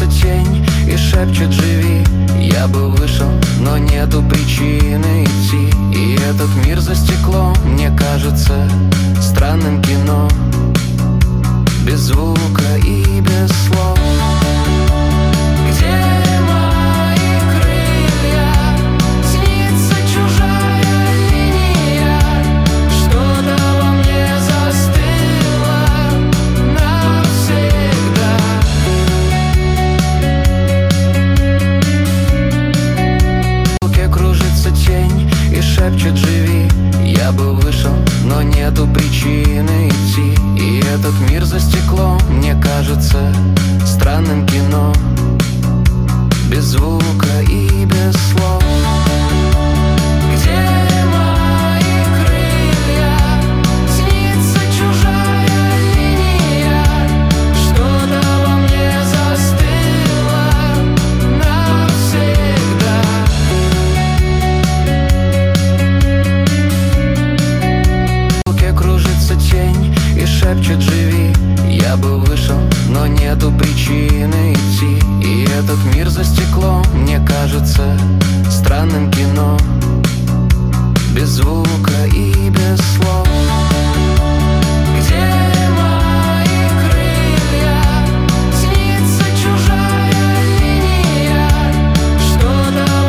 кружится тень и шепчет: живи. Я бы вышел, но нету причины идти. И этот мир за стеклом мне кажется странным кино, без звука и без слов. Где мои крылья? Снится чужая линия. Что-то во мне застыло навсегда. В руке кружится тень и шепчет: живи. Я бы вышел, но нету причины идти. И этот мир за стеклом мне кажется странным кино, без звука и без слов. Где мои крылья? Снится чужая линия. Что-то во мне застыло навсегда. В руке кружится тень и шепчет: живи. Я бы вышел, но нету причины идти. И этот мир за стеклом мне кажется странным кино, без звука и без слов.